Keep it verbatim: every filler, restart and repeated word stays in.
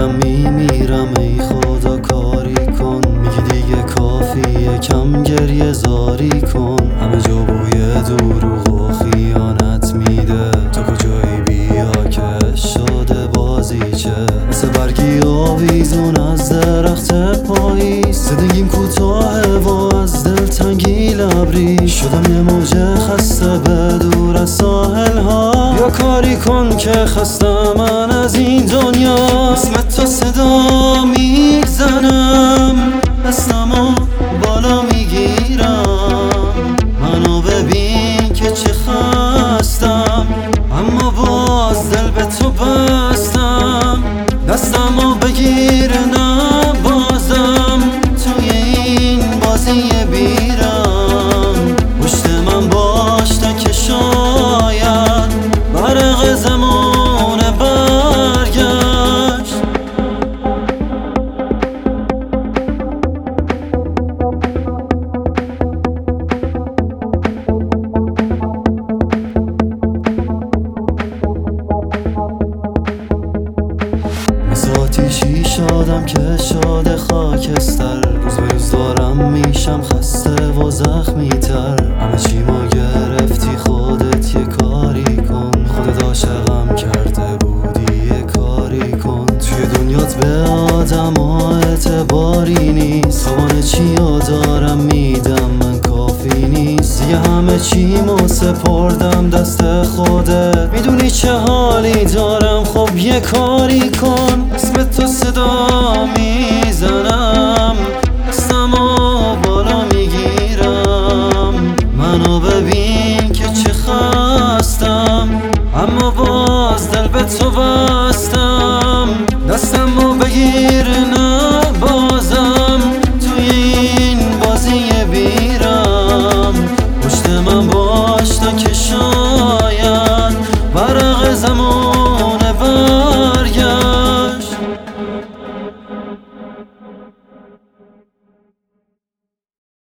دارم میمیرم، ای خدا کاری کن. میگی دیگه کافیه کم گریه زاری کن. همه جا بوی دروغ و خیانت میده، تو کجایی بیا که شده بازیچه. مثل برگی آویزون از درخت پاییز، زندگیم کوتاه و از دل تنگی لبری. شدم یه موجه خسته به دور از ساحل ها. یا کاری کن که خستم من از این دنیا. اسم تو صدا میزنم، اسممو بالا میگیرم. منو ببین که چه خستم، اما باز دل به تو بستم. دستمو بگیر نه بازم توی این بازی بیرم. پشت من باش تا که شاید برق زمان برگشت. مثل آتیشی شادم که شاد خاکستر، روز به روز دارم میشم خسته و زخمی تر. همه چی ما گرفتی خودت یه کاری کن. خودت عاشقم کرده بودی یه کاری کن. توی دنیات به آدم ها اعتباری نیست. خوابانه چی ها دارم میدم من کافی نیست. دیگه همه چی ما سپردم دست خودت. میدونی چه حالی دارم، خب یه کاری کن. اسم تو صدا میزنم، اسممو بالا میگیرم. منو ببین که چه خستم، اما باز دل به تو بستم. دستمو بگیر